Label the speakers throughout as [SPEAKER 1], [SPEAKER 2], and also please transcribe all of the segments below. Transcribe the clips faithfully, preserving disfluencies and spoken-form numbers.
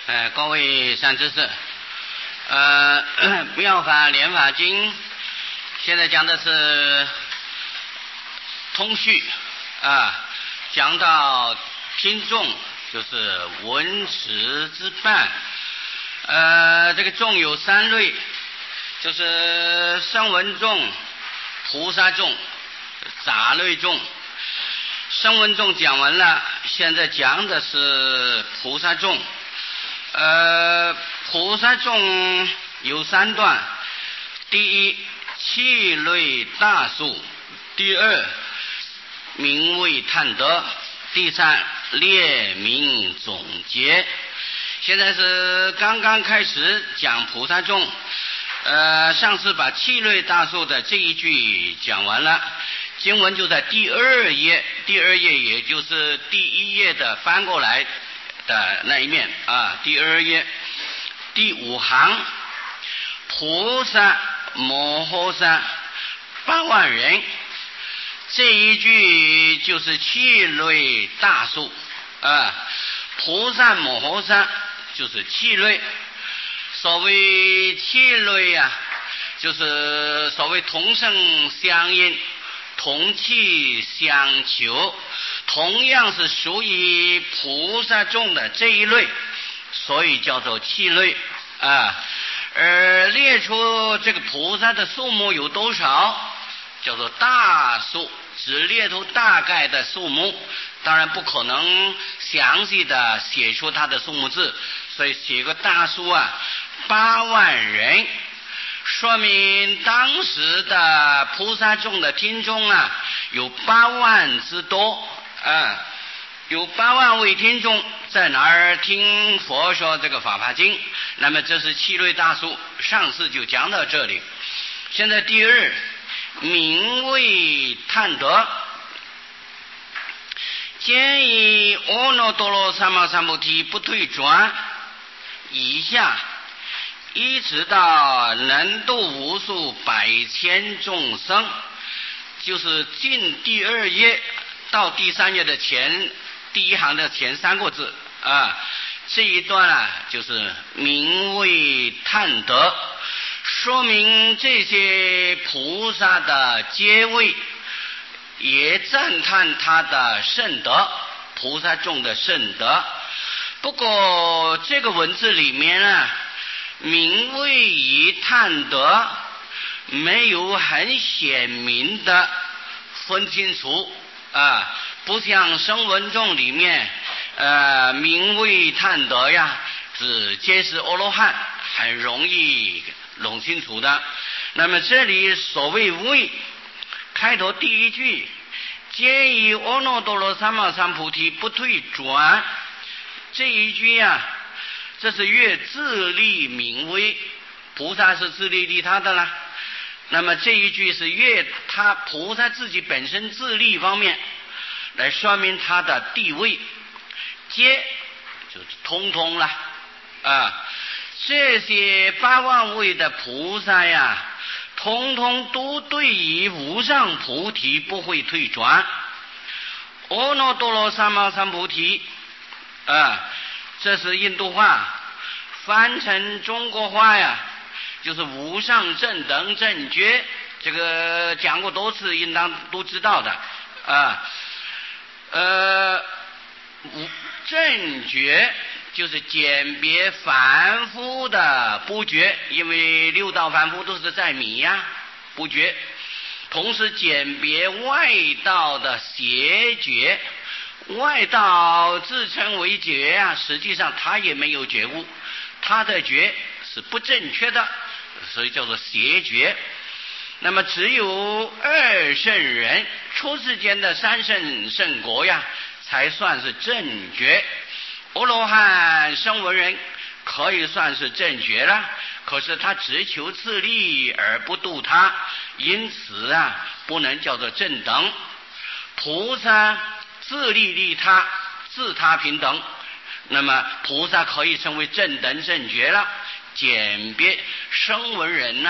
[SPEAKER 1] 呃，各位善知识，呃，《妙法莲华经》现在讲的是通序啊，讲到听众就是闻持之伴。呃，这个众有三类，就是声闻众、菩萨众、杂类众。声闻众讲完了，现在讲的是菩萨众。呃，菩萨众有三段：第一，气类大数；第二，名为探得；第三，列名总结。现在是刚刚开始讲菩萨众。呃，上次把气类大数的这一句讲完了，经文就在第二页，第二页也就是第一页的翻过来的那一面啊，第二页第五行，菩萨摩诃萨八万人，这一句就是气类大数啊，菩萨摩诃萨就是气类。所谓气类啊，就是所谓同声相应，同气相求，同样是属于菩萨众的这一类，所以叫做气类啊。而列出这个菩萨的数目有多少，叫做大数，只列出大概的数目，当然不可能详细的写出它的数目字，所以写个大数啊，八万人，说明当时的菩萨众的听众啊，有八万之多啊，有八万位听众在哪儿听佛说这个法华经。那么这是气类大数，上次就讲到这里。现在第二，名为探得。建议阿耨多罗三藐三菩提不退转，以下一直到能度无数百千众生，就是进第二页到第三页的前第一行的前三个字啊，这一段啊就是名为探得，说明这些菩萨的阶位，也赞叹他的圣德，菩萨众的圣德。不过这个文字里面啊，名为以探得没有很显明的分清楚啊，不像声闻众里面呃，名为探得呀，只皆是阿罗汉，很容易弄清楚的。那么这里所谓为，开头第一句，皆以阿耨多罗三藐三菩提不退转，这一句啊，这是越自利名为，菩萨是自利利他的啦。那么这一句是越他菩萨自己本身自利方面来说明他的地位，皆就是通通了啊。这些八万位的菩萨呀，通通都对于无上菩提不会退转。阿耨多罗三藐三菩提啊，这是印度话，翻成中国话呀，就是无上正等正觉，这个讲过多次，应当都知道的啊。呃，正觉就是鉴别凡夫的不觉，因为六道凡夫都是在迷呀，不觉。同时鉴别外道的邪觉，外道自称为觉啊，实际上他也没有觉悟，他的觉是不正确的，所以叫做邪觉。那么只有二圣人，出世间的三圣圣国呀，才算是正觉。阿罗汉声闻人可以算是正觉了，可是他只求自利而不度他，因此啊，不能叫做正等。菩萨自利利他，自他平等，那么菩萨可以称为正等正觉了。鉴别声闻人呐、啊，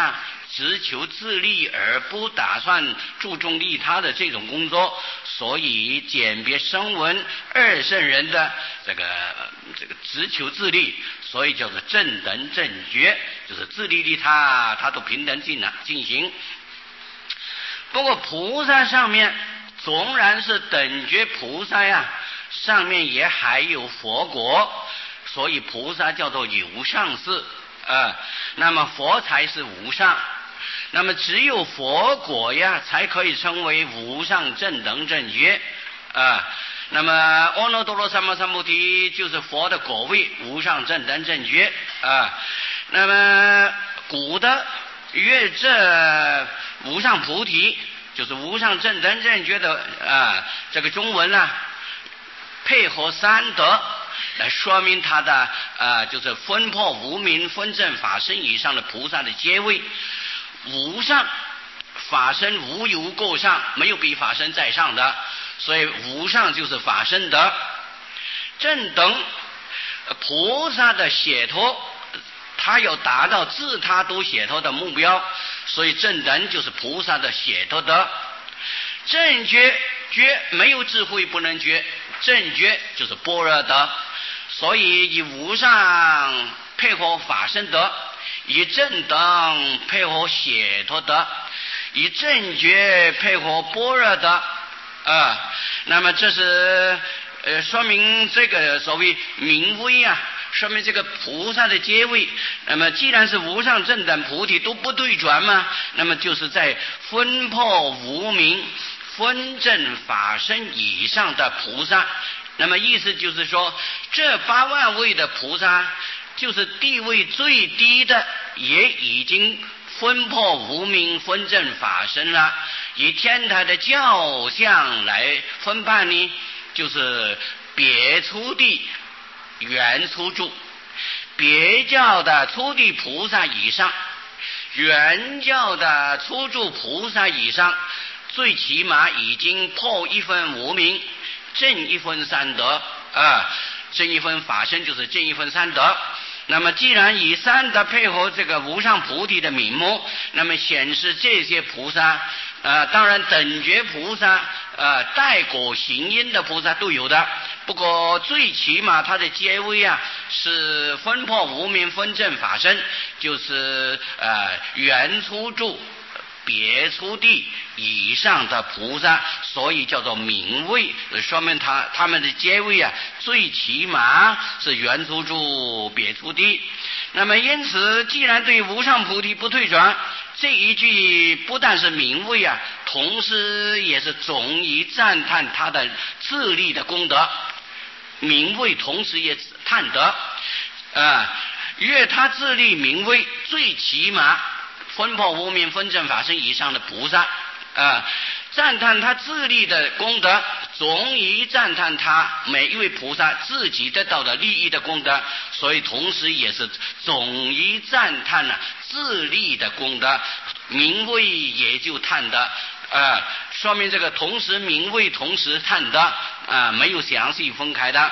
[SPEAKER 1] 只求自利而不打算注重利他的这种工作，所以简别声闻二圣人的这个这个只求自利，所以叫做正等正觉，就是自利利他，他都平等进进行。不过菩萨上面纵然是等觉菩萨呀，上面也还有佛果，所以菩萨叫做有上士啊。那么佛才是无上，那么只有佛果呀，才可以称为无上正等正觉啊。那么阿耨多罗三藐三菩提就是佛的果位，无上正等正觉啊。那么古的约这无上菩提，就是无上正等正觉的啊，这个中文呢，配合三德来说明他的呃，就是分破无明分正法身以上的菩萨的阶位。无上法身无有过上，没有比法身在上的，所以无上就是法身德。正等菩萨的解脱，他有达到自他都解脱的目标，所以正等就是菩萨的解脱德。正觉觉没有智慧不能觉，正觉就是般若德，所以以无上配合法身德，以正等配合解脱德，以正觉配合般若德啊。那么这是呃说明这个所谓明威啊，说明这个菩萨的阶位。那么既然是无上正等菩提都不对转嘛，那么就是在分破无明分正法身以上的菩萨。那么意思就是说，这八万位的菩萨就是地位最低的，也已经分破无明分正法身了。以天台的教相来分判呢，就是别初地原初住，别教的初地菩萨以上，原教的初住菩萨以上，最起码已经破一分无明，正一分三德啊，正一分法身就是正一分三德。那么既然以三德配合这个无上菩提的名目，那么显示这些菩萨呃，当然等觉菩萨呃，带果行因的菩萨都有的，不过最起码他的阶位啊是分破无明分正法身，就是呃原初住别初地以上的菩萨，所以叫做明位，说明他他们的阶位啊最起码是原初住别初地。那么因此既然对无上菩提不退转，这一句不但是明位啊，同时也是总以赞叹他的自利的功德。明位同时也叹德啊，越他自利明位，最起码分破无明分正法身以上的菩萨啊，赞叹他自利的功德，总以赞叹他每一位菩萨自己得到的利益的功德，所以同时也是总以赞叹了、啊、自利的功德，名位也就叹德啊，说明这个同时名位同时叹德啊，没有详细分开的。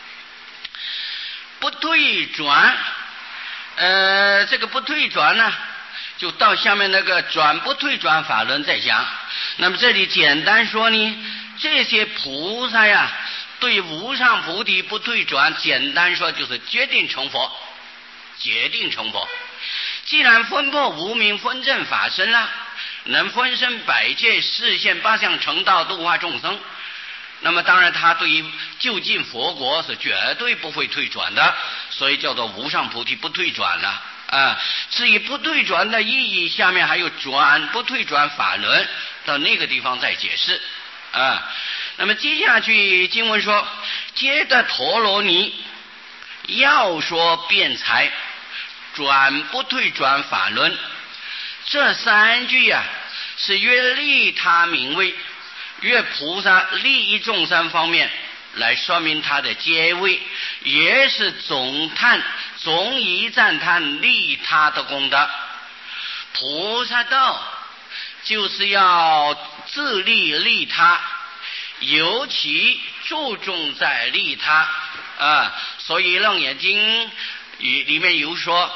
[SPEAKER 1] 不退转，呃，这个不退转呢，就到下面那个转不退转法轮再讲。那么这里简单说呢，这些菩萨呀，对无上菩提不退转，简单说就是决定成佛，决定成佛。既然分破无明分正法身了，能分身百界示现八相成道度化众生，那么当然他对于就近佛国是绝对不会退转的，所以叫做无上菩提不退转了啊。至于不退转的意义，下面还有转不退转法轮，到那个地方再解释啊。那么接下去经文说，皆得陀罗尼，要说辩才，转不退转法轮，这三句呀、啊，是越利他名位，越菩萨利益众生方面来说明他的阶位，也是总叹总以赞叹利他的功德。菩萨道就是要自利利他，尤其注重在利他啊，所以楞严经里面有说，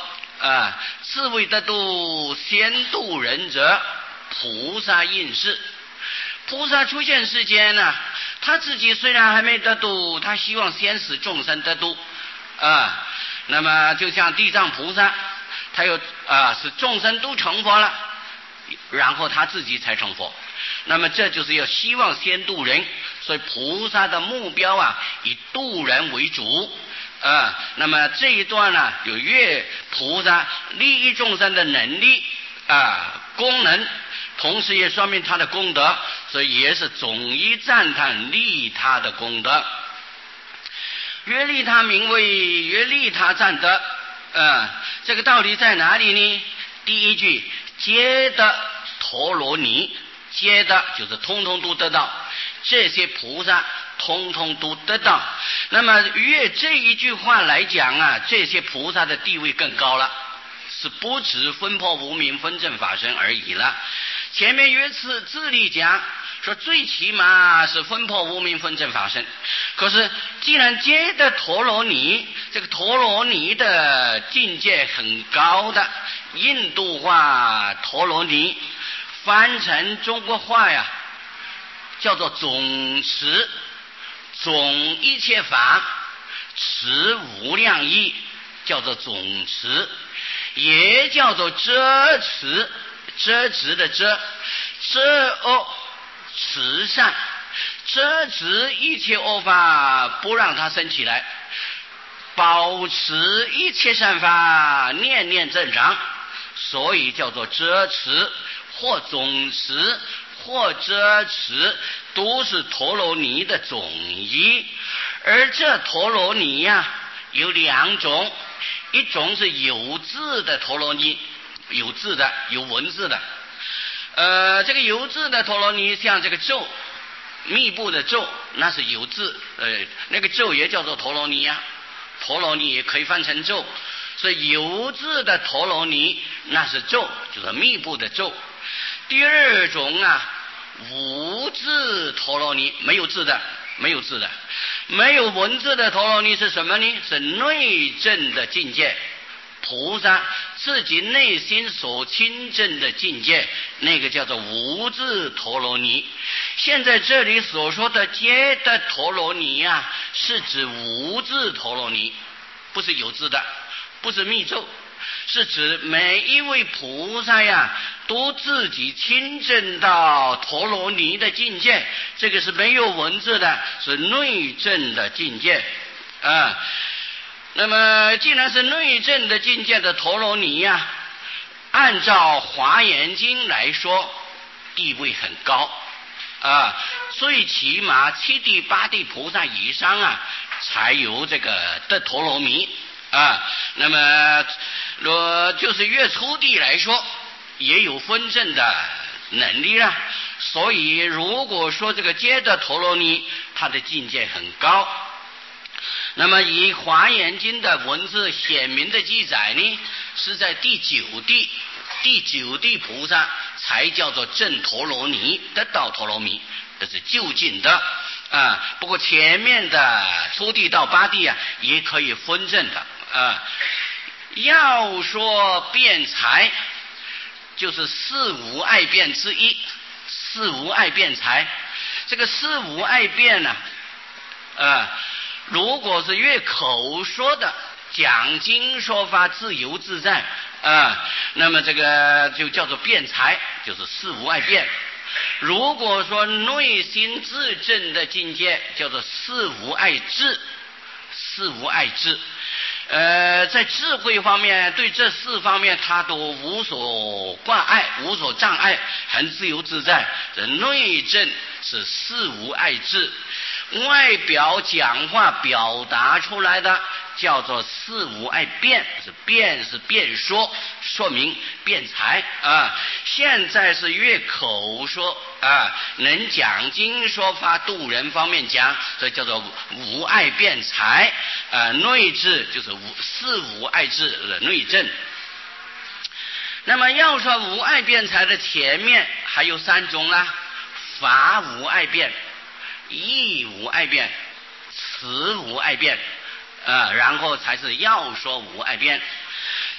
[SPEAKER 1] 啊，自为得度，先度人者，菩萨应是。菩萨出现世间呢，他自己虽然还没得度，他希望先使众生得度啊。那么就像地藏菩萨，他有啊使众生都成佛了，然后他自己才成佛。那么这就是要希望先度人，所以菩萨的目标啊以度人为主啊。那么这一段呢，有越菩萨利益众生的能力啊功能，同时也说明他的功德，所以也是总一赞叹利他的功德。越利他名为越利他赞德，呃，这个道理在哪里呢？第一句皆得陀罗尼，皆得就是通通都得到，这些菩萨通通都得到。那么越这一句话来讲啊，这些菩萨的地位更高了，是不止分破无明分正法身而已了。前面约次自力讲说最起码是分破无明分正法身，可是既然皆得陀罗尼，这个陀罗尼的境界很高的，印度话陀罗尼翻成中国话呀叫做总持，总一切法持无量义，叫做总持，也叫做遮持，遮持的遮，遮恶持善，遮止一切恶法不让它生起来，保持一切善法念念正常，所以叫做遮持或总持或遮持，都是陀罗尼的总义。而这陀罗尼呀、啊、有两种，一种是有字的陀罗尼，有字的有文字的，呃，这个有字的陀罗尼像这个咒，密布的咒，那是有字，呃，那个咒也叫做陀罗尼呀、啊，陀罗尼也可以翻成咒，所以有字的陀罗尼那是咒，就是密布的咒。第二种啊，无字陀罗尼，没有字的，没有字的，没有文字的陀罗尼是什么呢？是内证的境界。菩萨自己内心所亲证的境界，那个叫做无字陀罗尼。现在这里所说的皆得陀罗尼呀、啊，是指无字陀罗尼，不是有字的，不是密咒，是指每一位菩萨呀，都自己亲证到陀罗尼的境界，这个是没有文字的，是内证的境界啊。那么既然是内证的境界的陀罗尼呀、啊，按照华严经来说地位很高啊，最起码七地八地菩萨以上啊才有这个的陀罗尼啊。那么若就是越初地来说也有分证的能力了，所以如果说这个皆得陀罗尼它的境界很高，那么以华严经的文字显明的记载呢，是在第九地，第九地菩萨才叫做正陀罗尼，得到陀罗尼，这是就近的啊。不过前面的初地到八地啊，也可以分证的啊。要说辩才，就是四无碍辩之一，四无碍辩才。这个四无碍辩呢、啊，啊。如果是越口说的讲经说法自由自在啊，那么这个就叫做辩才，就是四无碍辩。如果说内心自证的境界叫做四无碍智，四无碍智，呃，在智慧方面对这四方面他都无所挂碍，无所障碍，很自由自在。这内证是四无碍智，外表讲话表达出来的叫做四无碍辩，是辩是辩说，说明辩才啊。现在是越口说啊，能讲经说法度人方面讲，所以叫做无碍辩才啊。内智就是无四无碍智的内证。那么要说无碍辩才的前面还有三种啦，法无碍辩，义无碍辩，词无碍辩啊，然后才是要说无碍辩。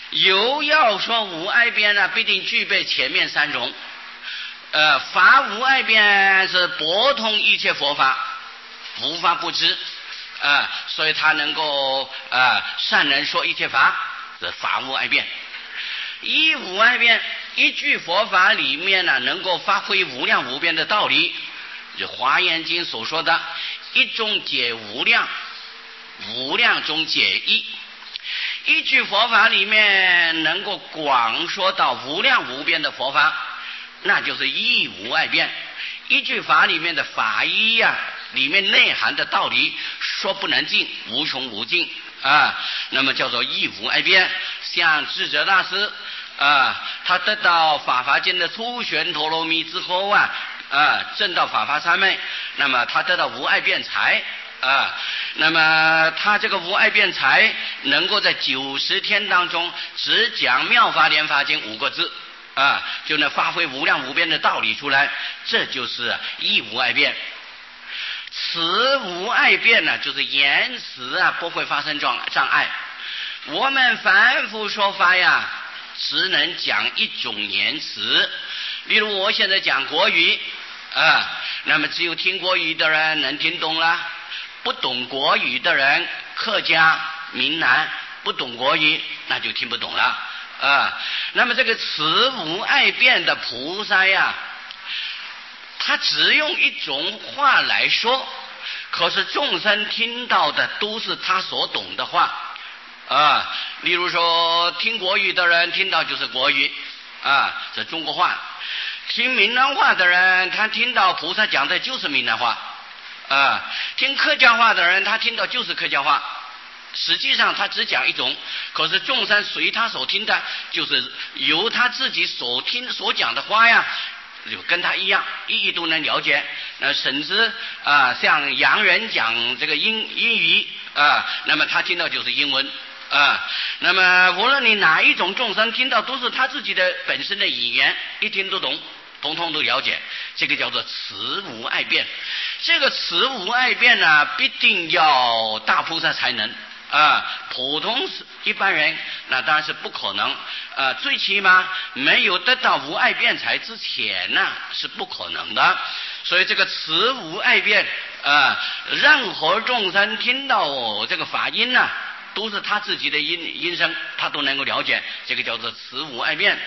[SPEAKER 1] 有要说无碍辩呢，必定具备前面三种。呃，法无碍辩是博通一切佛法，无法不知啊、呃，所以他能够啊、呃、善能说一切法，是法无碍辩。一无碍辩，一句佛法里面呢，能够发挥无量无边的道理，就《华严经》所说的一中解无量，无量中解一。一句佛法里面能够广说到无量无边的佛法，那就是一无碍辩。一句法里面的法义呀、啊，里面内涵的道理说不能尽，无穷无尽啊，那么叫做一无碍辩。像智者大师啊，他得到法华经的初玄陀罗蜜之后啊，啊，证到法华三昧，那么他得到无碍辩才。啊，那么他这个无碍辩才能够在九十天当中只讲妙法莲华经五个字啊，就能发挥无量无边的道理出来，这就是一无碍辩。此无碍辩呢，就是言辞啊不会发生障障碍。我们凡夫说法呀，只能讲一种言辞，例如我现在讲国语啊，那么只有听国语的人能听懂了。不懂国语的人，客家、闽南不懂国语，那就听不懂了啊。那么这个慈无碍辩的菩萨呀，他只用一种话来说，可是众生听到的都是他所懂的话啊。例如说，听国语的人听到就是国语啊，这中国话；听闽南话的人，他听到菩萨讲的就是闽南话。啊，听客家话的人，他听到就是客家话，实际上他只讲一种，可是众生随他所听的，就是由他自己所听所讲的话呀，就跟他一样，一一都能了解。那甚至啊，像洋人讲这个英英语啊，那么他听到就是英文啊。那么无论你哪一种众生听到，都是他自己的本身的语言，一听都懂。统统都了解，这个叫做慈无碍辩。这个慈无碍辩呢，必定要大菩萨才能啊，普通一般人那当然是不可能啊，最起码没有得到无碍辩才之前呢是不可能的。所以这个慈无碍辩啊，任何众生听到这个法音呢，都是他自己的音音声，他都能够了解，这个叫做慈无碍辩。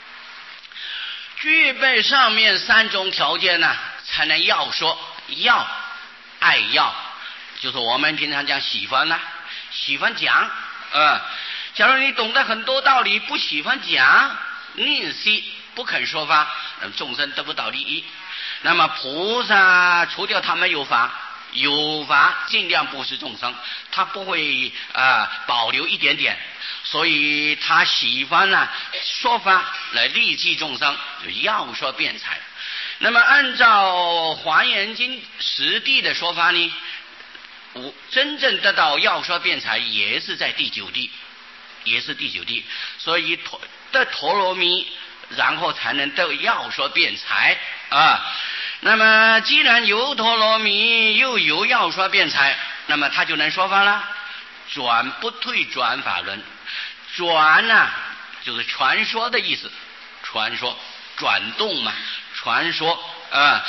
[SPEAKER 1] 具备上面三种条件呢，才能要说。要爱要，就是我们平常讲喜欢呢、啊，喜欢讲。呃，假如你懂得很多道理，不喜欢讲，吝惜不肯说法，那么众生得不到利益。那么菩萨除掉他没有法，有法尽量布施众生，他不会啊、呃、保留一点点。所以他喜欢呢说法来利济众生，就要说辩才。那么按照华严经实地的说法呢，我真正得到要说辩才也是在第九地，也是第九地。所以得陀罗蜜，然后才能得要说辩才啊。那么既然有陀罗蜜，又有要说辩才，那么他就能说法了。转不退转法轮。转呢、啊，就是传说的意思，传说转动嘛，传说啊。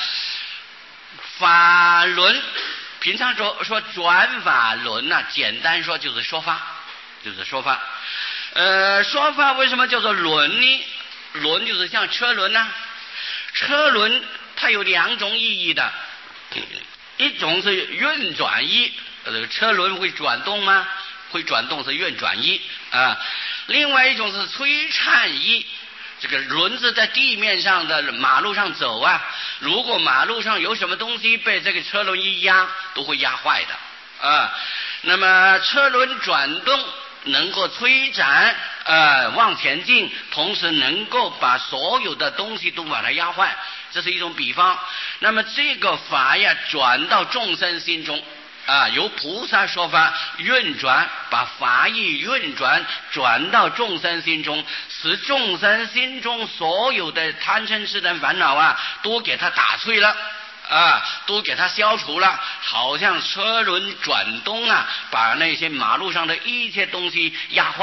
[SPEAKER 1] 法轮，平常说说转法轮呢、啊，简单说就是说法，就是说法。呃，说法为什么叫做轮呢？轮就是像车轮呐、啊，车轮它有两种意义的，一种是运转意，呃，车轮会转动吗？会转动是运转意啊。另外一种是摧颤意，这个轮子在地面上的马路上走啊，如果马路上有什么东西被这个车轮一压，都会压坏的啊。那么车轮转动能够推展呃往前进，同时能够把所有的东西都把它压坏，这是一种比方。那么这个法呀，转到众生心中啊，由菩萨说法运转，把法义运转转到众生心中，使众生心中所有的贪嗔痴等烦恼啊，都给它打碎了啊，都给它消除了，好像车轮转动啊，把那些马路上的一切东西压坏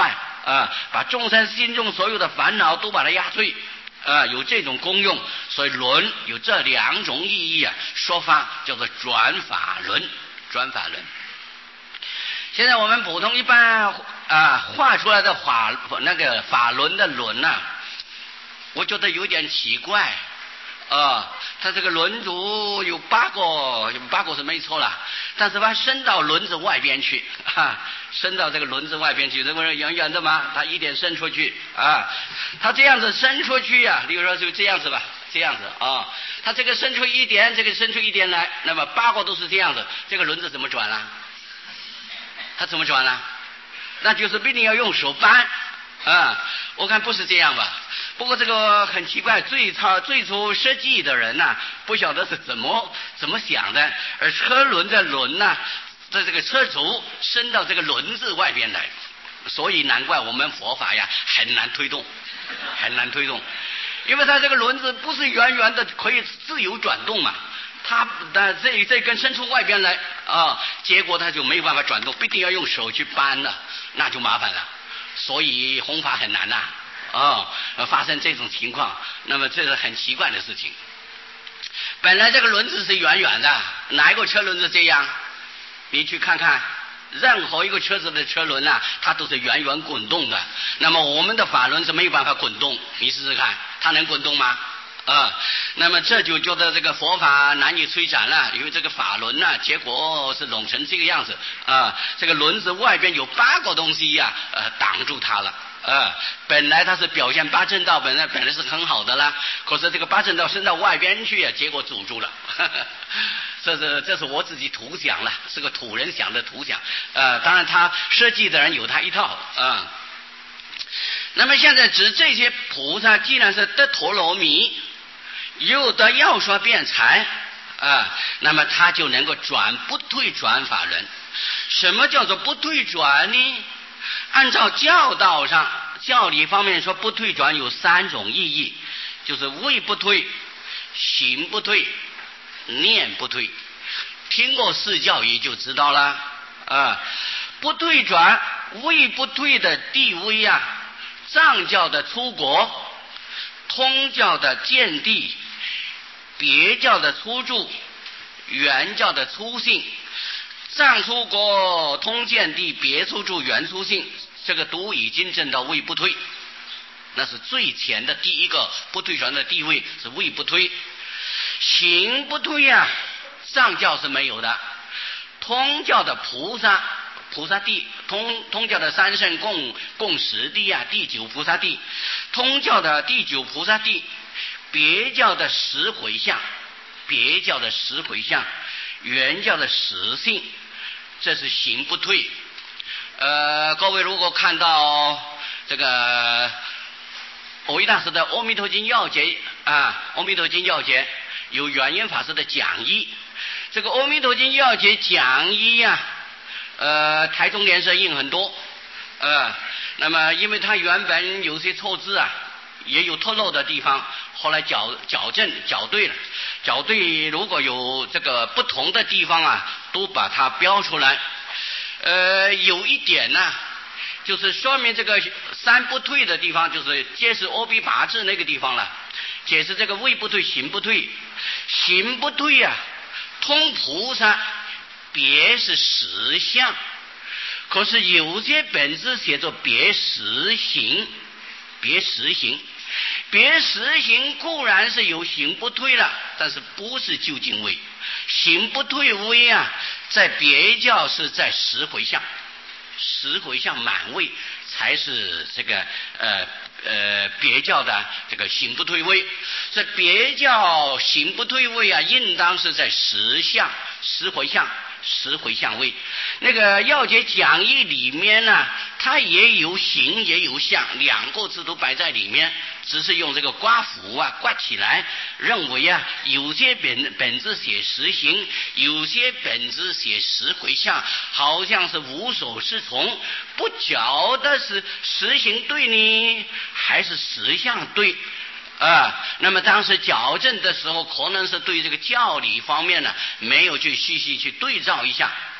[SPEAKER 1] 啊，把众生心中所有的烦恼都把它压碎。啊，有这种功用，所以轮有这两种意义啊，说法叫做转法轮，转法轮。现在我们普通一般啊画出来的法那个法轮的轮呐、啊，我觉得有点奇怪啊，它这个轮轴有八个，有八个是没错了，但是它伸到轮子外边去，哈，伸到这个轮子外边去，这不是远远的吗？它一点伸出去啊，它这样子伸出去啊，比如说就这样子吧，这样子啊，它这个伸出一点，这个伸出一点来，那么八个都是这样子，这个轮子怎么转啦？它怎么转啦？那就是必定要用手扳啊，我看不是这样吧。不过这个很奇怪，最初最初设计的人呐、啊，不晓得是怎么怎么想的，而车轮的轮呐、啊，在这个车轴伸到这个轮子外边来，所以难怪我们佛法呀很难推动，很难推动，因为它这个轮子不是圆圆的可以自由转动嘛，它的这这根伸出外边来啊，结果它就没有办法转动，必定要用手去扳了，那就麻烦了，所以弘法很难呐、啊。哦，发生这种情况，那么这是很奇怪的事情。本来这个轮子是圆圆的，哪一个车轮子这样？你去看看，任何一个车子的车轮啊，它都是圆圆滚动的。那么我们的法轮是没有办法滚动，你试试看，它能滚动吗？啊、呃，那么这就觉得这个佛法难以推展了，因为这个法轮呢、啊，结果是拢成这个样子啊、呃，这个轮子外边有八个东西呀、啊，呃，挡住它了。呃，本来它是表现八正道，本来本来是很好的啦，可是这个八正道伸到外边去啊，结果阻住了。呵呵，这是这是我自己图想了，是个土人想的图想。呃，当然他设计的人有他一套啊、呃。那么现在指这些菩萨，既然是得陀罗尼，又得药说辩才啊、呃，那么他就能够转不退转法轮。什么叫做不退转呢？按照教导上，教理方面说不退转有三种意义，就是位不退、行不退、念不退。听过四教义就知道了啊。不退转，位不退的地位啊，藏教的出国，通教的见地，别教的出住，原教的出性。藏出国、通见地、别出住、原出性，这个都已经证到位不退，那是最前的第一个不退转的地位，是位不退。行不退啊，藏教是没有的。通教的菩萨菩萨地，通通教的三圣共共十地啊，第九菩萨地，通教的第九菩萨地，别教的十回向，别教的十回向，原教的实性。这是行不退。呃，各位如果看到这个藕益大师的《阿弥陀经要解》啊，《阿弥陀经要解》有圆圆法师的讲义，这个《阿弥陀经要解》讲义呀、啊，呃，台中联社印很多，呃，那么因为它原本有些错字啊，也有脱漏的地方，后来矫矫正矫对了，矫对如果有这个不同的地方啊，都把它标出来。呃，有一点呢、啊，就是说明这个三不退的地方，就是揭示阿鼻拔智那个地方了。解释这个位不退、行不退，行不退啊，通菩萨别是实相，可是有些本字写作别实行，别实行。别实行固然是有行不退了，但是不是究竟位。行不退位啊，在别教是在十回向，十回向满位才是这个呃呃别教的这个行不退位。这别教行不退位啊，应当是在十相十回向。十回向位，那个要解讲义里面呢、啊，它也有行也有相，两个字都摆在里面，只是用这个刮符啊刮起来，认为啊有些本本字写实行，有些本字写十回向，好像是无所适从，不晓得是实行对呢，还是实相对。啊，那么当时矫正的时候，可能是对这个教理方面呢，没有去细细去对照一下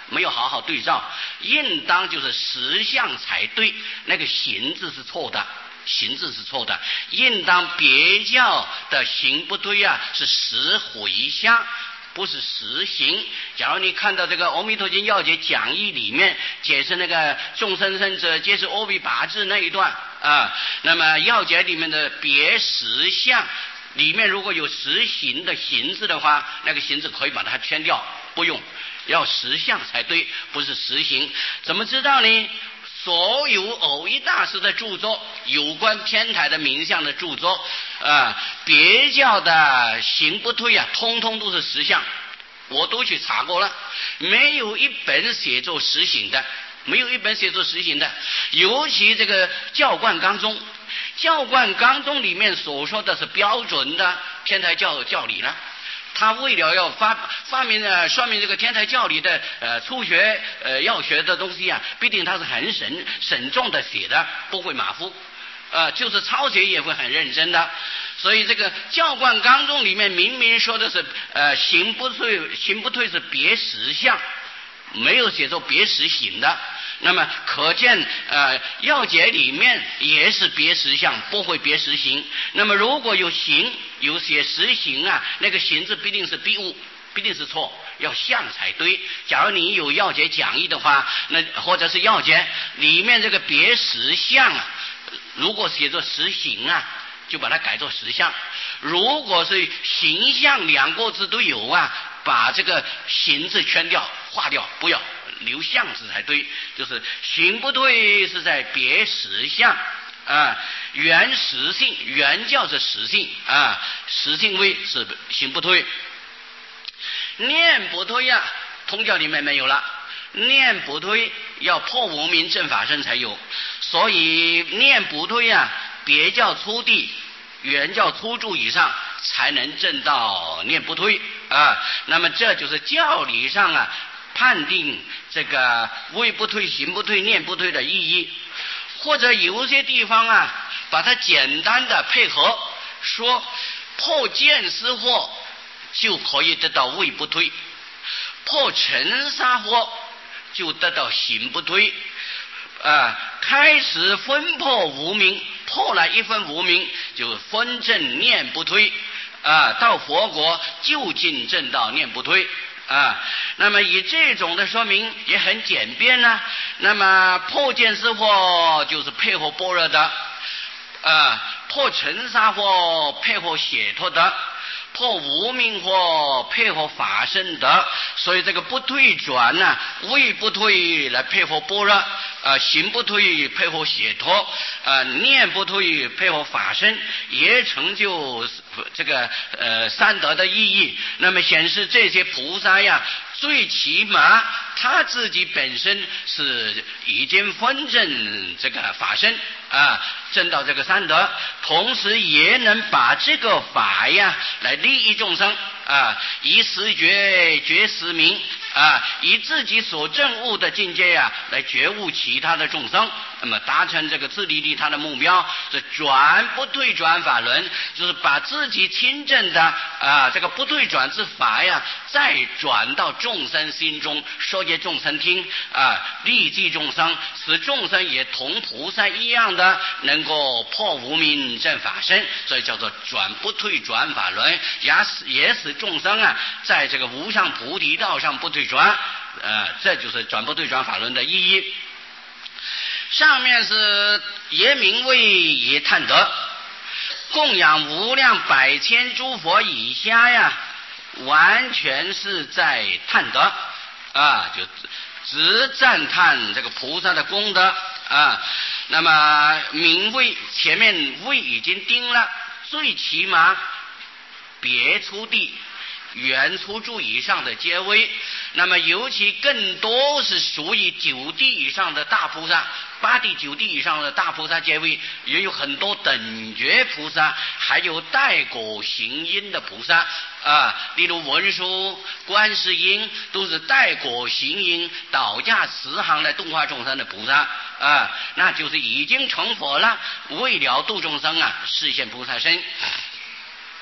[SPEAKER 1] 没有好好对照，应当就是实相才对，那个行字是错的，行字是错的，应当别教的行不对啊，是实回向，不是实行。假如你看到这个《阿弥陀经要解讲义》里面解释那个众生生者皆是阿弥八字那一段啊，那么要解里面的别实相里面如果有实行的行字的话，那个行字可以把它圈掉，不用，要实相才对，不是实行。怎么知道呢？所有偶一大师的著作，有关天台的名相的著作啊，别教的行不退啊，通通都是实相，我都去查过了，没有一本写作实行的，没有一本写作实行的。尤其这个教观纲中，教观纲中里面所说的是标准的天台教教理了。他为了要发发明呃说明这个天台教理的呃初学呃要学的东西啊，必定他是很慎慎重的写的，不会马虎，呃就是抄写也会很认真的。所以这个教观纲中里面明明说的是呃行不退，行不退是别实相，没有写作别实行的。那么可见呃要解里面也是别实相，不会别实行。那么如果有行有写实行啊，那个行字必定是必误，必定是错，要相才对。假如你有要解讲义的话，那或者是要解里面这个别实相啊，如果写作实行啊，就把它改作实相。如果是形象两个字都有啊，把这个行字圈掉划掉，不要留相字才对。就是行不退是在别实相啊，原实性，原教是实性啊，实性位是行不退。念不退呀、啊，通教里面没有了，念不退要破无明正法身才有，所以念不退呀、啊，别教初地原教初住以上才能证到念不退啊。那么这就是教理上啊判定这个位不退、行不退、念不退的意义。或者有些地方啊把它简单的配合说，破见思惑就可以得到位不退，破尘沙惑就得到行不退啊。开始分破无明，破了一分无明就分正念不退啊，到佛国就近正道念不退啊。那么以这种的说明也很简便呢、啊。那么破见思惑就是配合般若的啊，破尘沙惑配合解脱的，破无明惑配合法身的。所以这个不退转呢、啊，位不退来配合般若，呃，行不退配合解脱，呃，念不退配合法身，也成就这个呃三德的意义。那么显示这些菩萨呀，最起码他自己本身是已经分证这个法身啊，证到这个三德，同时也能把这个法呀来利益众生啊，以实觉觉实明啊，以自己所证悟的境界呀来觉悟其他的众生，那么达成这个自利利他的目标。是转不退转法轮，就是把自己亲证的啊这个不退转之法呀，再转到众生心中，说给众生听啊，利济众生，使众生也同菩萨一样的能够破无明证法身，所以叫做转不退转法轮，也使也使众生啊在这个无上菩提道上不退转，呃，这就是转不退转法轮的意义。上面是也名为也叹德，供养无量百千诸佛以下呀，完全是在叹德啊，就只赞叹这个菩萨的功德啊。那么名位前面位已经定了，最起码别出地原初住以上的阶位，那么尤其更多是属于九地以上的大菩萨，八地九地以上的大菩萨阶位，也有很多等觉菩萨，还有带果行因的菩萨啊，例如文殊、观世音都是带果行因导驾慈航来度化众生的菩萨啊，那就是已经成佛了，为了度众生啊，示现菩萨身。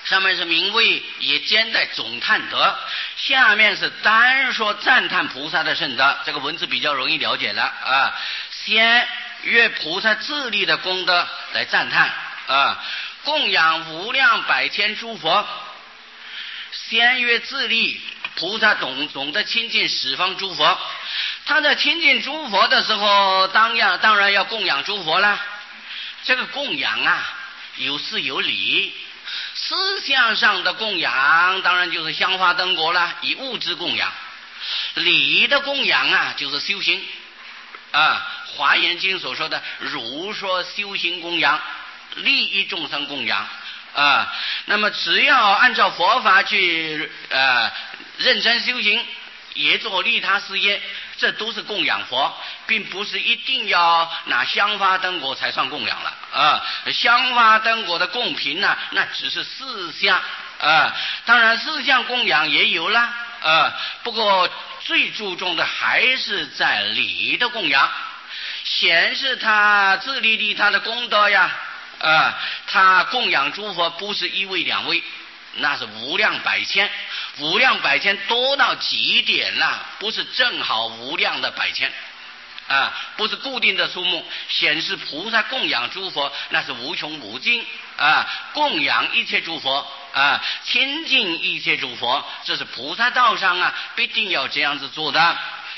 [SPEAKER 1] 上面是名为也兼带总叹德，下面是单说赞叹菩萨的圣德，这个文字比较容易了解了啊。先约菩萨自力的功德来赞叹啊，供养无量百千诸佛，先约自力菩萨懂懂得亲近十方诸佛，他在亲近诸佛的时候，当然当然要供养诸佛了。这个供养啊，有事有理。思想上的供养当然就是香花灯果了，以物质供养。理的供养啊，就是修行啊，《华严经》所说的如说修行供养，利益众生供养啊。那么只要按照佛法去呃认真修行，也做利他事业，这都是供养佛，并不是一定要拿香花灯果才算供养了啊。香花灯果的供品呢、啊，那只是四项啊，当然四项供养也有了啊，不过最注重的还是在礼的供养，显示他自利利他的功德呀啊，他供养诸佛不是一位两位，那是无量百千，无量百千多到极点了、啊，不是正好无量的百千啊，不是固定的数目，显示菩萨供养诸佛那是无穷无尽啊，供养一切诸佛啊，亲近一切诸佛，这是菩萨道上啊必定要这样子做的。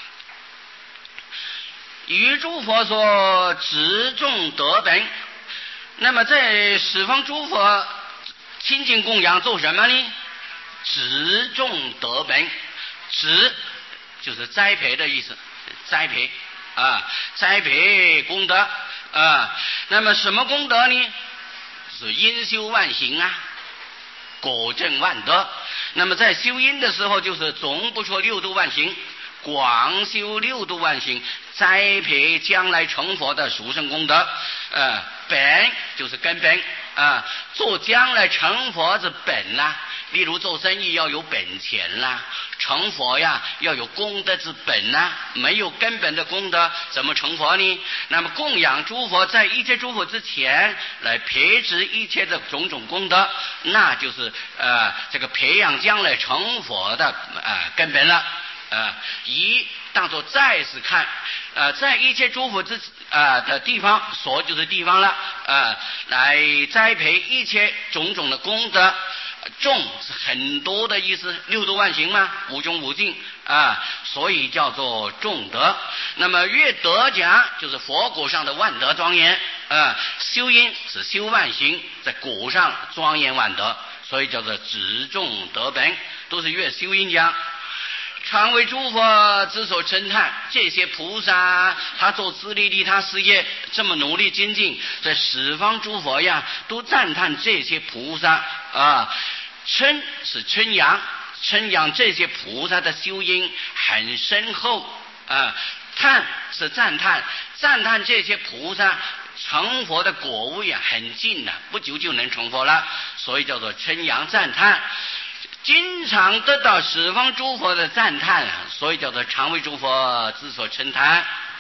[SPEAKER 1] 与诸佛说执众德本，那么在十方诸佛亲近供养做什么呢？执众德本，执就是栽培的意思，栽培啊，栽培功德啊。那么什么功德呢？是因修万行啊，果证万德。那么在修因的时候，就是总不说六度万行，广修六度万行，栽培将来成佛的殊胜功德。呃，本就是根本啊，做将来成佛之本啦。例如做生意要有本钱啦，成佛呀要有功德之本啦，没有根本的功德怎么成佛呢？那么供养诸佛，在一切诸佛之前来培植一切的种种功德，那就是呃这个培养将来成佛的呃根本了。呃，以当作再是看，呃，在一切诸佛之呃的地方，所就是地方了，呃，来栽培一切种种的功德。众是很多的意思，六度万行嘛，无穷无尽啊，所以叫做众德。那么越德家就是佛果上的万德庄严啊，修因是修万行，在果上庄严万德，所以叫做执众德本，都是越修因讲。常为诸佛之所称叹，这些菩萨他做自利利他事业这么努力精进，在十方诸佛呀都赞叹这些菩萨啊，称是称扬，称扬这些菩萨的修因很深厚啊，叹是赞叹，赞叹这些菩萨成佛的果位啊很近了、啊，不久就能成佛了，所以叫做称扬赞叹。经常得到十方诸佛的赞叹，所以叫做常为诸佛之所称叹。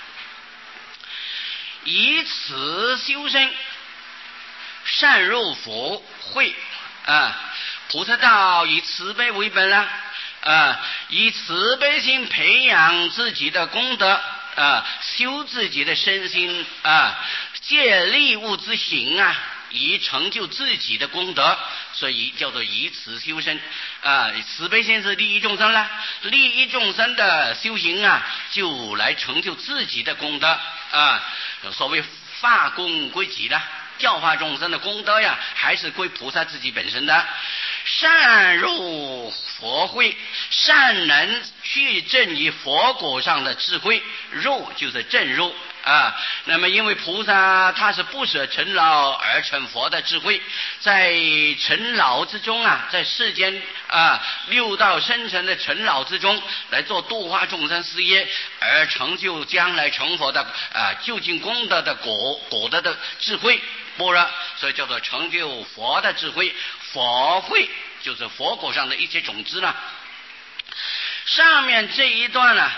[SPEAKER 1] 以此修身，善入佛慧啊，菩萨道以慈悲为本了啊，以慈悲心培养自己的功德啊，修自己的身心啊，借利物之行啊，以成就自己的功德，所以叫做以慈修身啊。慈悲心是利益众生了，利益众生的修行啊，就来成就自己的功德啊。所谓法功归己的，教化众生的功德呀，还是归菩萨自己本身的。善入佛慧，善能去证于佛果上的智慧，入就是证入啊。那么因为菩萨他是不舍尘劳而成佛的智慧，在尘劳之中啊，在世间啊六道生成的尘劳之中来做度化众生事业，而成就将来成佛的啊究竟功德的果果德的智慧般若，所以叫做成就佛的智慧。佛慧就是佛果上的一些种子呢。上面这一段呢、啊，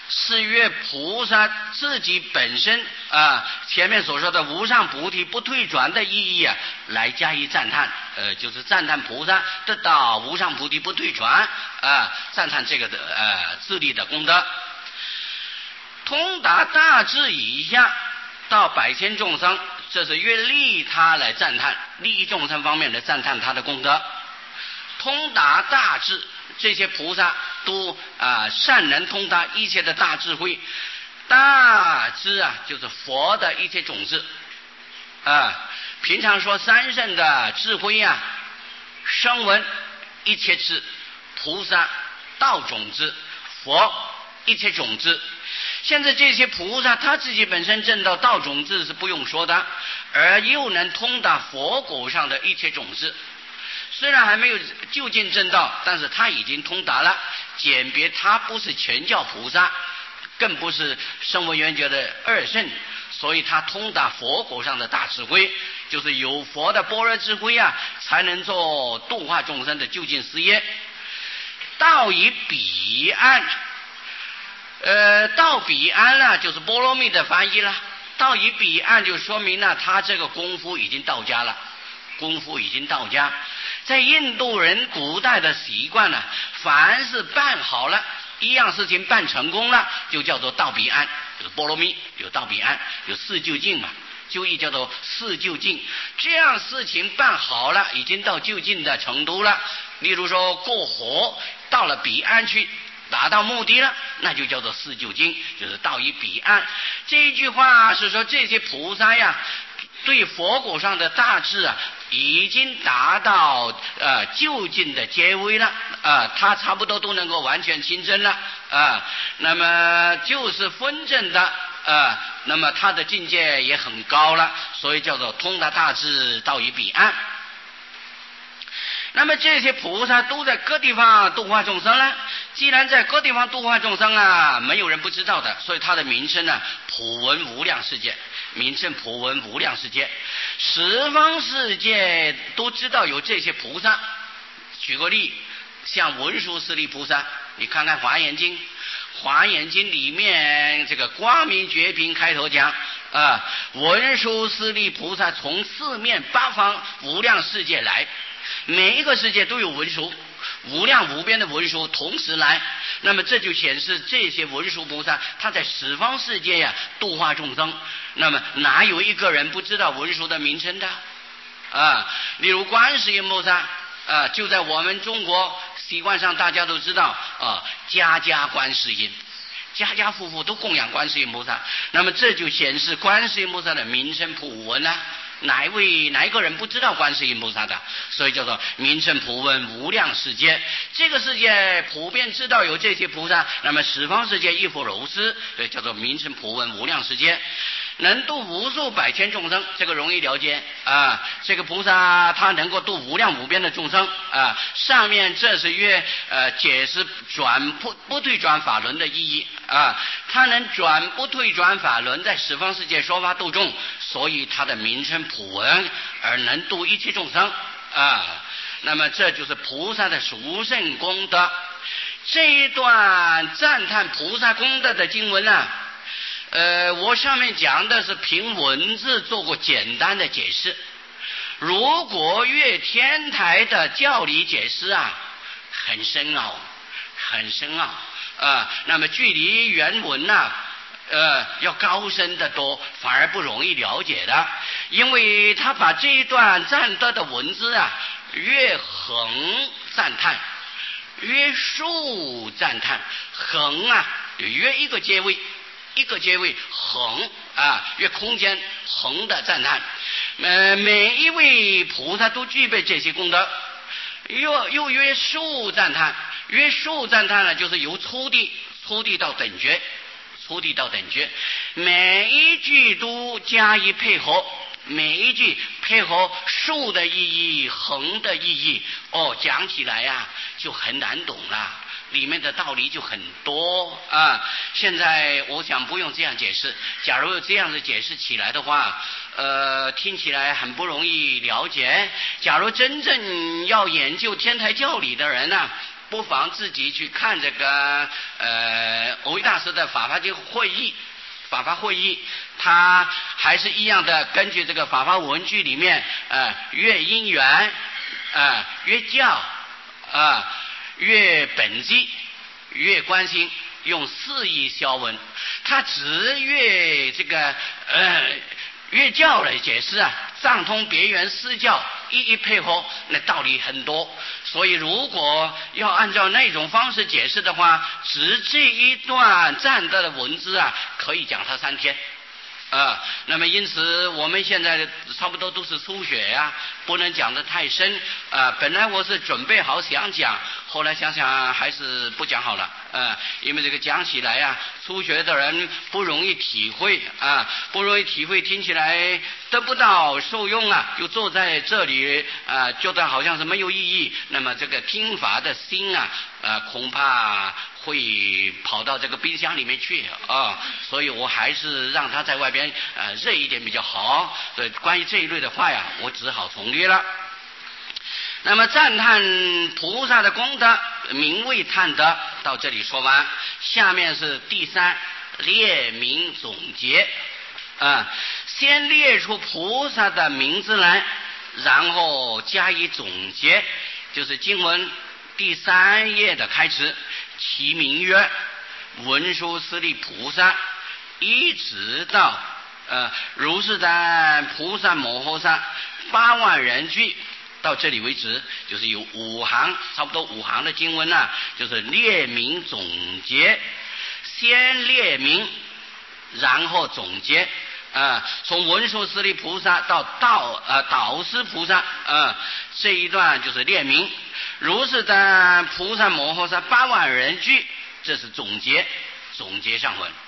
[SPEAKER 1] 是越菩萨自己本身啊，前面所说的无上菩提不退转的意义啊，来加以赞叹。呃，就是赞叹菩萨得到无上菩提不退转啊，赞叹这个的呃自力的功德。通达大智以下到百千众生，这是越利他来赞叹，利益众生方面来赞叹他的功德。通达大智，这些菩萨都啊善能通达一切的大智慧。大智啊，就是佛的一切种子啊。平常说三圣的智慧啊，声闻一切智，菩萨道种子，佛一切种子。现在这些菩萨他自己本身证到道种子是不用说的，而又能通达佛果上的一切种子。虽然还没有究竟证道，但是他已经通达了。简别他不是全教菩萨，更不是声闻缘觉的二圣，所以他通达佛果上的大智慧，就是有佛的般若智慧啊，才能做度化众生的究竟事业。到以彼岸，呃，到彼岸了，就是波罗蜜的翻译了。到以彼岸就说明了他这个功夫已经到家了，功夫已经到家。在印度人古代的习惯呢，凡是办好了一样事情办成功了，就叫做到彼岸，就是波罗蜜，有到彼岸，有四究竟嘛，就义叫做四究竟。这样事情办好了，已经到究竟的程度了。例如说过河到了彼岸去，达到目的了，那就叫做四究竟，就是到以彼岸。这一句话是说这些菩萨呀，对佛果上的大智啊，已经达到呃究竟的结尾了啊、呃，他差不多都能够完全亲证了啊、呃，那么就是分证的啊、呃，那么他的境界也很高了，所以叫做通达大智到以彼岸。那么这些菩萨都在各地方度化众生了，既然在各地方度化众生啊，没有人不知道的，所以他的名声呢，普闻无量世界，名声普闻无量世界，十方世界都知道有这些菩萨。举个例，像文殊师利菩萨，你看看华严经，华严经里面这个光明觉品开头讲啊，文殊师利菩萨从四面八方无量世界来，每一个世界都有文殊，无量无边的文殊同时来，那么这就显示这些文殊菩萨他在十方世界呀、啊、度化众生。那么哪有一个人不知道文殊的名称的啊？例如观世音菩萨啊，就在我们中国习惯上大家都知道啊，家家观世音，家家户户都供养观世音菩萨，那么这就显示观世音菩萨的名声普闻啊。哪一位哪一个人不知道观世音菩萨的？所以叫做名声普闻无量世界。这个世界普遍知道有这些菩萨，那么十方世界亦复如是，所以叫做名声普闻无量世界。能度无数百千众生，这个容易了解啊。这个菩萨他能够度无量无边的众生啊。上面这是约呃解释转不不退转法轮的意义啊。他能转不退转法轮，在十方世界说法度众，所以他的名声普闻，而能度一切众生啊。那么这就是菩萨的殊胜功德。这一段赞叹菩萨功德的经文啊。呃，我上面讲的是凭文字做过简单的解释。如果越天台的教理解释啊，很深奥，很深奥啊、呃。那么距离原文呐、啊，呃，要高深得多，反而不容易了解的。因为他把这一段赞德的文字啊，越横赞叹，越竖赞叹，横啊，约一个结尾。一个结尾横啊，越空间横的赞叹，呃，每一位菩萨都具备这些功德。又又约竖赞叹，约竖赞叹呢，就是由初地初地到等觉，初地到等觉，每一句都加以配合，每一句配合竖的意义、横的意义，哦，讲起来呀、啊、就很难懂了。里面的道理就很多啊！现在我想不用这样解释。假如这样子解释起来的话，呃，听起来很不容易了解。假如真正要研究天台教理的人呢、啊， 不妨自己去看这个呃藕益大师的法华经会议。法华会议，它还是一样的，根据这个法华文句里面，呃，越因缘，呃，越教，啊、呃，越本机，越关心，用四义消文，它只越这个呃越教来解释啊，藏通别圆四教一一配合，那道理很多。所以如果要按照那种方式解释的话，只这一段赞德的文字啊，可以讲它三天。啊，那么因此我们现在差不多都是初学呀、啊，不能讲得太深啊。本来我是准备好想讲，后来想想还是不讲好了啊，因为这个讲起来呀、啊，初学的人不容易体会啊，不容易体会，听起来得不到受用啊，就坐在这里啊，觉得好像是没有意义。那么这个听法的心啊，啊，恐怕会跑到这个冰箱里面去啊，所以我还是让他在外边呃热一点比较好。所以关于这一类的话呀，我只好从略了。那么赞叹菩萨的功德，名为叹德，到这里说完。下面是第三列名总结啊，先列出菩萨的名字来，然后加以总结，就是经文第三页的开始。其名曰文殊师利菩萨，一直到呃如是等菩萨摩诃萨八万人句，到这里为止，就是有五行，差不多五行的经文啊，就是列名总结，先列名，然后总结。啊、呃，从文殊师利菩萨到道呃导师菩萨啊、呃，这一段就是列名。如是的菩萨摩诃萨八万人句，这是总结，总结上文。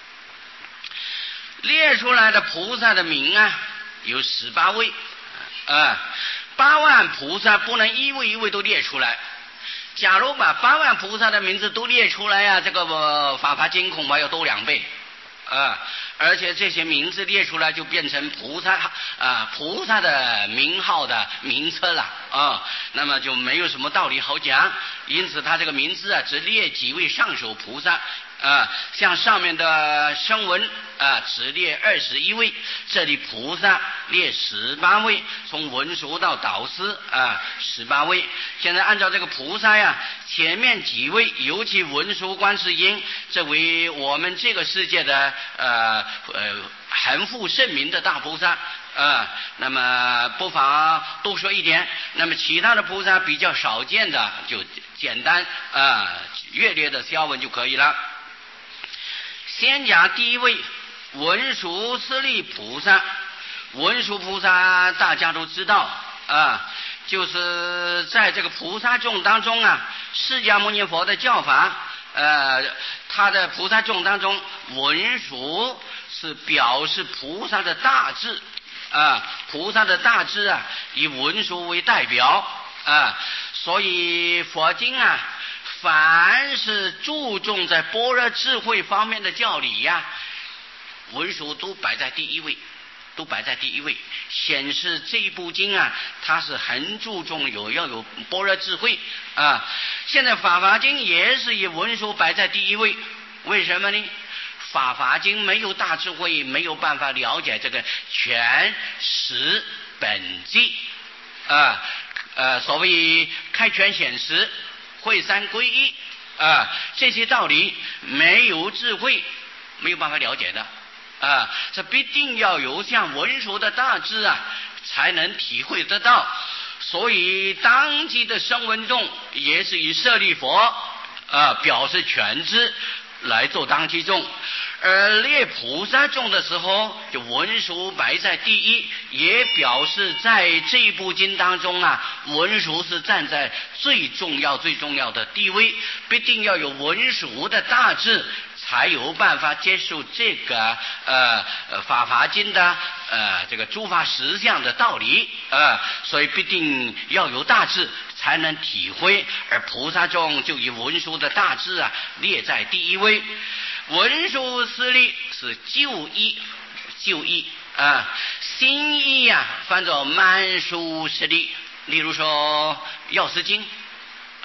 [SPEAKER 1] 列出来的菩萨的名啊，有十八位，啊、呃，八万菩萨不能一位一位都列出来。假如把八万菩萨的名字都列出来啊，这个、呃、法华经恐怕要多两倍。啊，而且这些名字列出来就变成菩萨啊，菩萨的名号的名册了啊，那么就没有什么道理好讲。因此他这个名字啊，只列几位上首菩萨啊，像上面的声闻啊，只列二十一位，这里菩萨列十八位，从文殊到导师啊，十八位。现在按照这个菩萨呀，前面几位，尤其文殊观世音，这为我们这个世界的呃呃恒富盛名的大菩萨啊、呃，那么不妨多说一点。那么其他的菩萨比较少见的，就简单啊、呃、略略的消文就可以了。先讲第一位文殊师利菩萨。文殊菩萨大家都知道啊，就是在这个菩萨众当中啊，释迦牟尼佛的教法，呃，他的菩萨众当中，文殊是表示菩萨的大智啊，菩萨的大智啊，以文殊为代表啊，所以佛经啊，凡是注重在般若智慧方面的教理呀、啊，文殊都摆在第一位。都摆在第一位，显示这一部经啊，它是很注重有要有般若智慧啊。现在法华经也是以文殊摆在第一位，为什么呢？法华经没有大智慧，没有办法了解这个全实本际啊，呃，所谓开权显实、会三归一啊，这些道理没有智慧没有办法了解的。啊，这必定要有像文殊的大智啊，才能体会得到。所以当机的声闻众也是以舍利佛啊表示全知来做当机众，而列菩萨众的时候，就文殊摆在第一，也表示在这部经当中啊，文殊是站在最重要最重要的地位，必定要有文殊的大智，才有办法接受这个呃法华经的呃这个诸法实相的道理啊、呃，所以必定要有大智才能体会。而菩萨中就以文殊的大智啊列在第一位。文殊师利是旧义，旧义啊，新义呀、啊、翻作曼殊师利。例如说药师经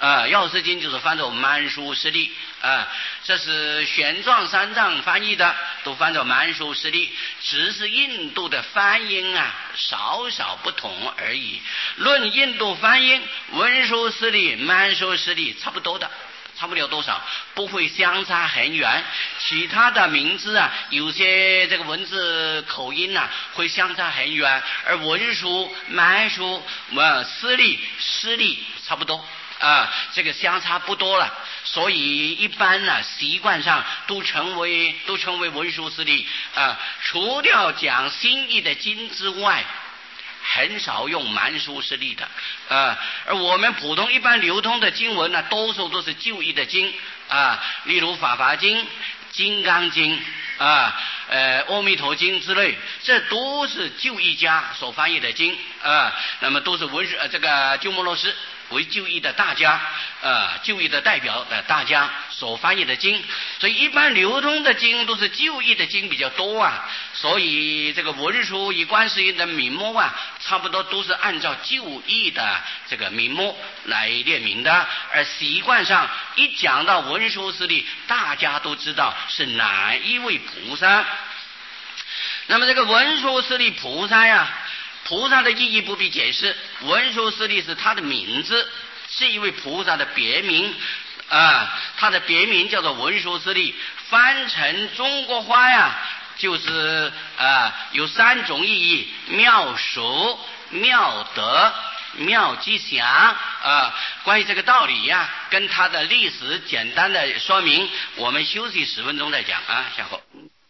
[SPEAKER 1] 啊，药师经就是翻作蛮书释利啊，这是玄奘三藏翻译的，都翻作蛮书释利，只是印度的翻音啊少少不同而已。论印度翻音，文殊师利、蛮书师利差不多的，差不了多少，不会相差很远。其他的名字啊，有些这个文字口音啊会相差很远，而文殊、蛮殊、呃师利、师利差不多啊，这个相差不多了。所以一般呢、啊，习惯上都称为都称为文殊师利啊。除掉讲新译的经之外，很少用蛮书释利的啊，而我们普通一般流通的经文呢，多数都是旧译的经啊，例如法华经、金刚经啊、呃阿弥陀经之类，这都是旧译家所翻译的经啊，那么都是文呃这个鸠摩罗什为旧译的大家，呃，旧译的代表的大家所翻译的经，所以一般流通的经都是旧译的经比较多啊，所以这个文殊与观世音的名目啊，差不多都是按照旧译的这个名目来列名的，而习惯上一讲到文殊师利，大家都知道是哪一位菩萨。那么这个文殊师利菩萨呀、啊。菩萨的意义不必解释，文殊师利是他的名字，是一位菩萨的别名啊，他的别名叫做文殊师利，翻成中国话呀，就是啊有三种意义：妙熟、妙德、妙吉祥啊。关于这个道理呀，跟他的历史简单的说明，我们休息十分钟再讲啊，下后。